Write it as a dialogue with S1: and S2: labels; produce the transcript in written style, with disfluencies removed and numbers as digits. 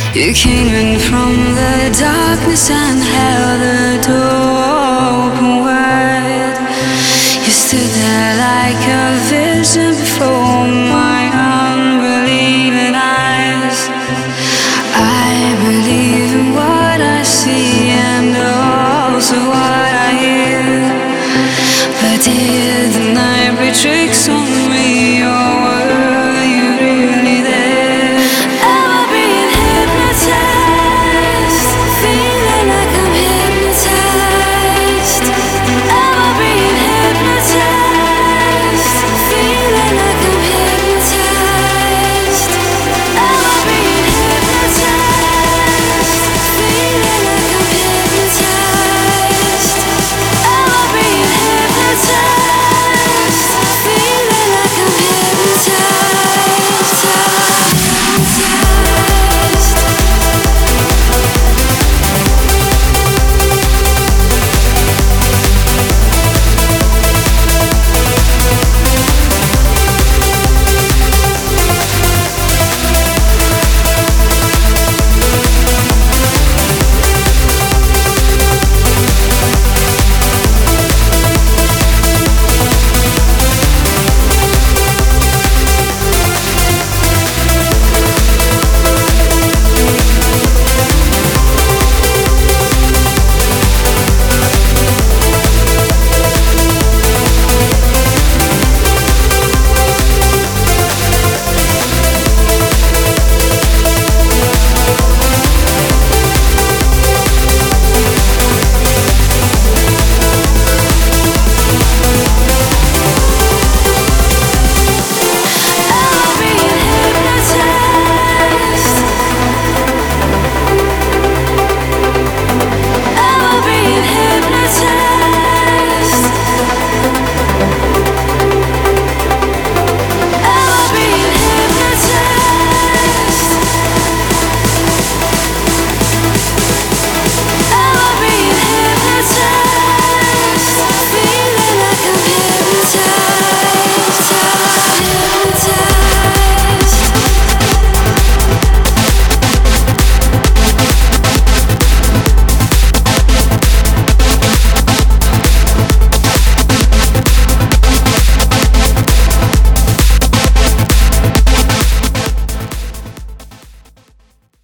S1: You came in from the darkness and held the door open wide. You stood there like a vision before my unbelieving eyes. I believe in what I see and also what I hear. But here the night play tricks on